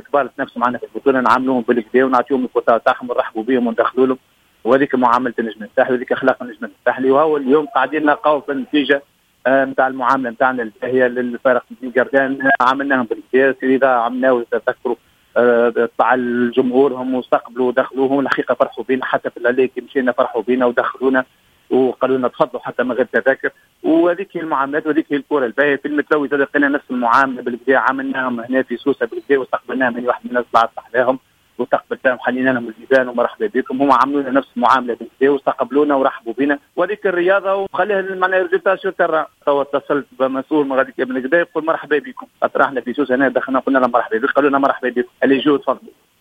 كبار تنافسوا معنا في البطوله نعاملوهم بالكدا ونعطيهم الكوتا تاعهم ونرحبوا بهم وندخلوا لهم، وهذيك معامله النجم الساحلي وهذيك اخلاق النجم الساحلي. وهو اليوم قاعدين نلقاو في النتيجه نتاع المعامله نتاعنا الباهيه للفرق قردان، عاملناهم بالكدا سيدا عملناه تذكروا طلع الجمهورهم واستقبلوا ودخلوهم الحقيقه فرحوا بينا، حتى في العليك مشينا فرحوا بينا ودخلونا وقالوا لنا تفضلوا حتى من غير تذاكر. وهذيك هي المعاملات وهذيك هي الكره الباهيه. في المتلوي لقينا نفس المعامله بالكدا، عملناهم هنا في سوسه بالكدا واستقبلناهم من واحد من الناس طلعت صحباهم واستقبلناهم خلينا لهم الجيزان ومرحبا بكم. هم عملوا نفس المعامله بالكدا واستقبلونا ورحبوا بنا، وهذيك الرياضه وخليها معناها ريزلتا شو ترى. تو اتصلت بمسؤول من غاديك من كدا يقول مرحبا بكم، خاطر احنا في سوسه هنا دخلنا قلنا لهم مرحبا بكم، قالوا لنا مرحبا بكم اللي يجوا تفضلوا.